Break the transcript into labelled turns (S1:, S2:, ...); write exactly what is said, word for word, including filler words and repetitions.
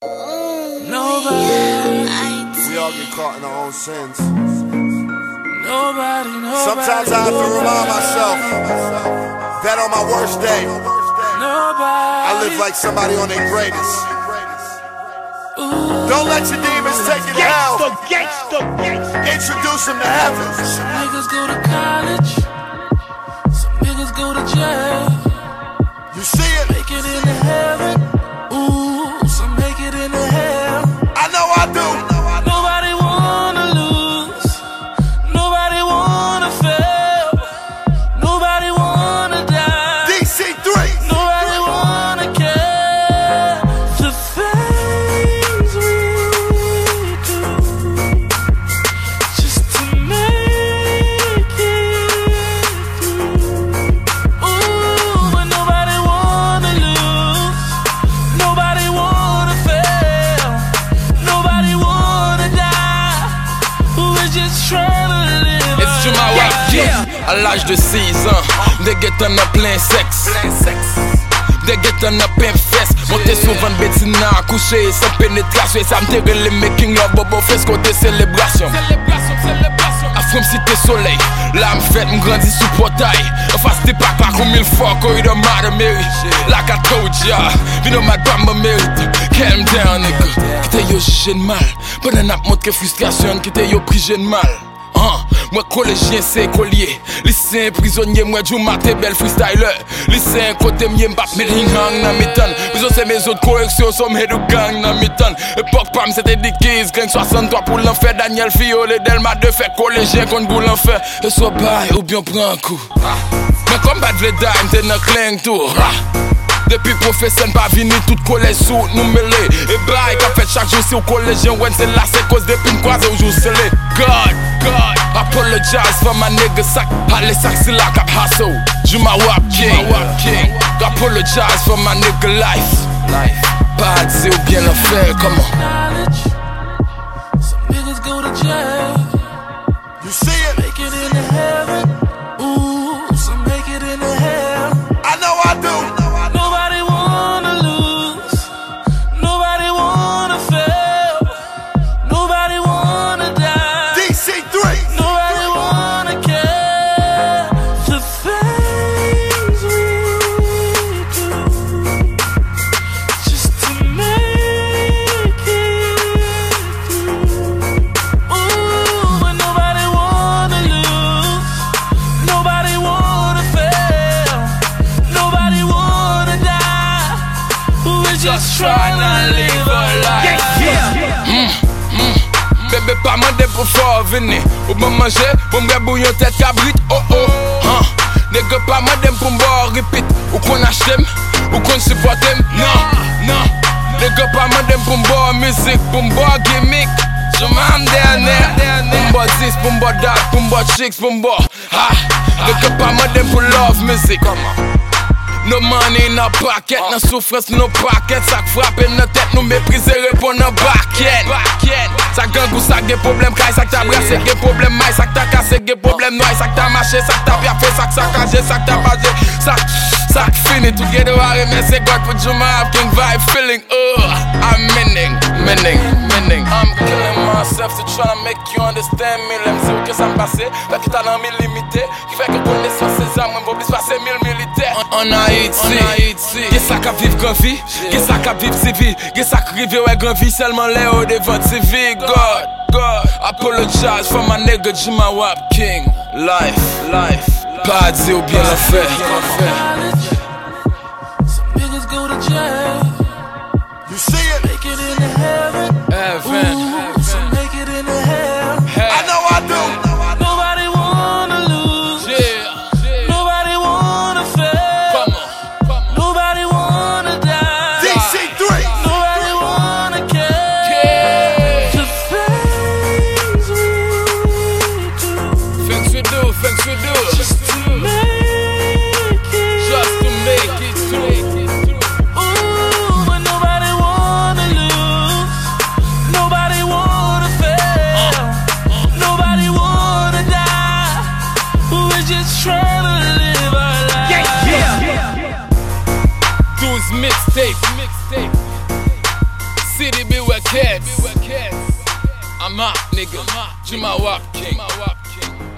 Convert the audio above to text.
S1: Nobody.
S2: We all get caught in our own sins.
S1: Nobody, nobody.
S2: Sometimes I have to remind myself that on my worst day,
S1: Nobody.
S2: I live like somebody on their greatest.
S1: Ooh.
S2: Don't let your demons take you to hell.
S3: Gangsta, gangsta.
S2: Introduce them to heaven.
S1: Some niggas go to college. Some niggas go to jail.
S2: You see it?
S1: Make it into heaven. Ooh, some make it into hell.
S2: I know I do.
S1: Nobody wanna lose. Nobody wanna fail. Nobody wanna die.
S2: D C three.
S1: Nobody wanna care. The things we do just to make it through. Ooh, but nobody wanna lose. Nobody wanna fail. Nobody wanna die. We're just trying to live.
S4: It's Juma Wap King. À l'âge de six ans, des guettons en plein sexe. Des guettons en plein fesse. Monter souvent de bétina, coucher sans pénétration. Et ça me tire les making love, bobo fesse côté célébration. Afrom cité soleil, là m'fait m'grandis sous portail. En face t'es pas pas comme mille fois qu'on y de mad Mary. Like I told ya, you know my grandma mérite. Calm down nigga, qui t'es yo jugé de mal. Pendant n'a montré frustration, qui t'es yo pris de mal. Hein, moi collégien c'est collier. Lycéen prisonnier, moi du matin belle freestyler. Lycéen côté m'y m'bap me ring hang na mitan. Besoin c'est mes autres corrections, some head ou gang na mitan. Époque pam c'était des quinze, gang soixante-trois pour l'enfer. Daniel Fiole, Delma de fait collégien contre boule l'enfer. Et soit bail ou bien prend un coup. Mais comme bad vle dime, t'es dans cling tout. Depuis professeur pas vini tout collège sous nous mêlé. Et bail qu'a fait chaque jour si au collégien ouais c'est là c'est cause depuis m'croiser au jour scellé. God, God, apologize for my nigga sack. Allez sack c'est là cap hustle. Juma Wap King, King. Apologize for my nigga life. Life. Bad c'est ou bien l'affaire comment.
S1: Some niggas go to jail.
S2: You see it?
S1: Make it into heaven. Ooh, some make it into hell.
S2: I know I do.
S1: Nobody wanna lose. Nobody wanna fail. Nobody wanna die.
S2: D C three.
S1: Nobody wanna care. The things we do just to make it through. Ooh, but nobody wanna lose. Nobody wanna fail. Nobody wanna die. We're just trying to live our life.
S4: Bébé pas mandé pour fort venir. Ou bon manger, pour m'gare bouillon tête cabrit. Oh oh, hein. Nègre pas mandé pour m'boire repeat. Ou qu'on achète, ou qu'on supporte. Non, non. Nègre pas mandé pour m'boire musique, pour m'boire gimmick. Je m'en dernière. Pour m'boire dix, pour m'boire date, pour m'boire chicks, pour m'boire. Ah, nègre pas mandé pour love music. No money in a pocket, no souffrance no pocket. Ça frappe dans tête, nous mépriser, répondre en baquette. Ça gang ou ça gen problème, kay ça t'a brassé, gen problème maille, ça t'a cassé, gen problème noy, ça t'a marché, ça t'a bien fait, ça t'a cagé, ça t'a bagé, ça ça fini, tout get away, mais c'est God pour Juma Wap King vibe feeling, oh, I'm meaning, meaning, meaning. I'm killing myself to try to make you understand me. L'aime c'est où que ça me passe, fait que t'as dans mes limités, qui fait que connaissance ces âmes, on va plus passer mille militaires. On a Haïti, qu'est-ce ça qu'a vivre grand vie, qu'est-ce ça qu'a vivre civil, qu'est-ce ça rive ouais grand vie seulement les hauts devant civil. God, God, apologize for my nigga Juma Wap King. Life, life, bad c'est ou bien l'affaire.
S1: Some niggas go to jail.
S2: You see it?
S1: Make it into heaven.
S4: Heaven.
S1: Ooh, some make it into hell.
S2: I know I do.
S1: Nobody wanna lose.
S4: Yeah,
S1: Nobody wanna fail.
S4: come on, come on.
S1: Nobody wanna die.
S2: D C three.
S1: Nobody wanna care. The things we do
S4: Things we do, things we do,
S1: just to make it.
S4: just to make it through.
S1: Ooh, but nobody wanna lose.
S4: city beware cats. I'm out, nigga. Juma Wap King.